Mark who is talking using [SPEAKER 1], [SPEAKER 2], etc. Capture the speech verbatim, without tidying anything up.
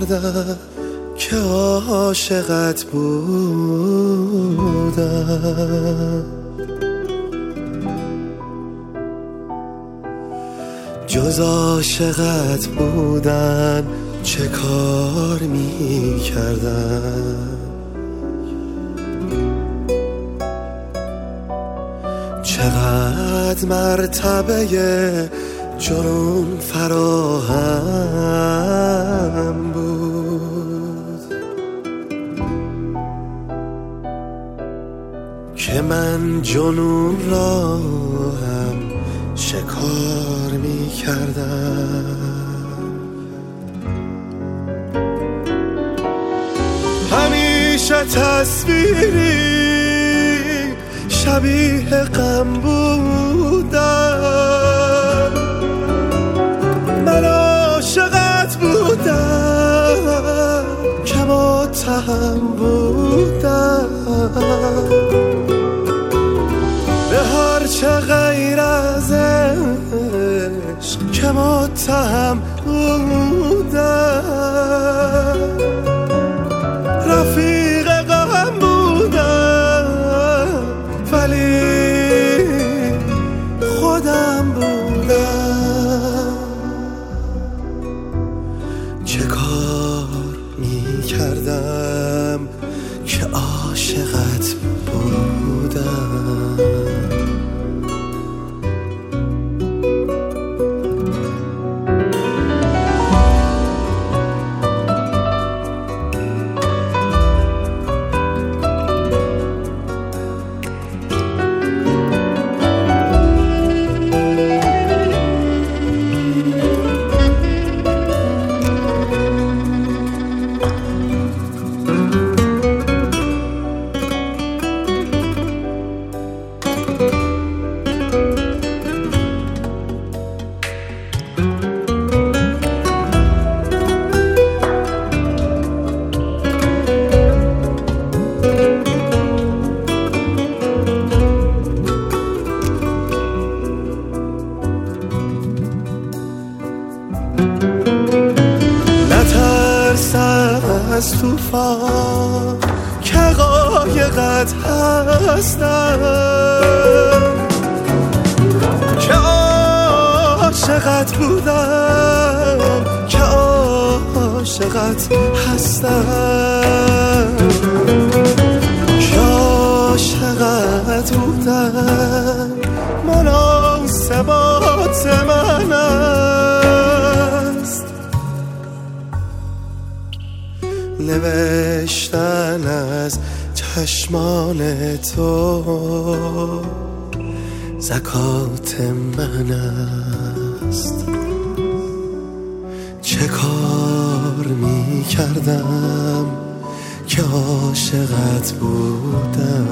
[SPEAKER 1] کردم که عاشقت بودم. جز عاشقت بودن چه کار می کردم؟ چقدر مرتبه جنون فراهم بود که من جنون را هم شکار می کردم. همیشه تصویری شبیه غم بودم، من عاشقت بودم که متهم بودم به هر چه غیر از عشق که متهم بودم. رفیق غم بودم ولی خودم بودم. چه کار می کردم که عاشقت بودم؟ از طوفان که قایقت هستم، که عاشقت بودم، که عاشقت هستم، که عاشقت بودم. مناسبات من است نوشتن از چشمان تو، زکات من است. چه کار می کردم که عاشقت بودم؟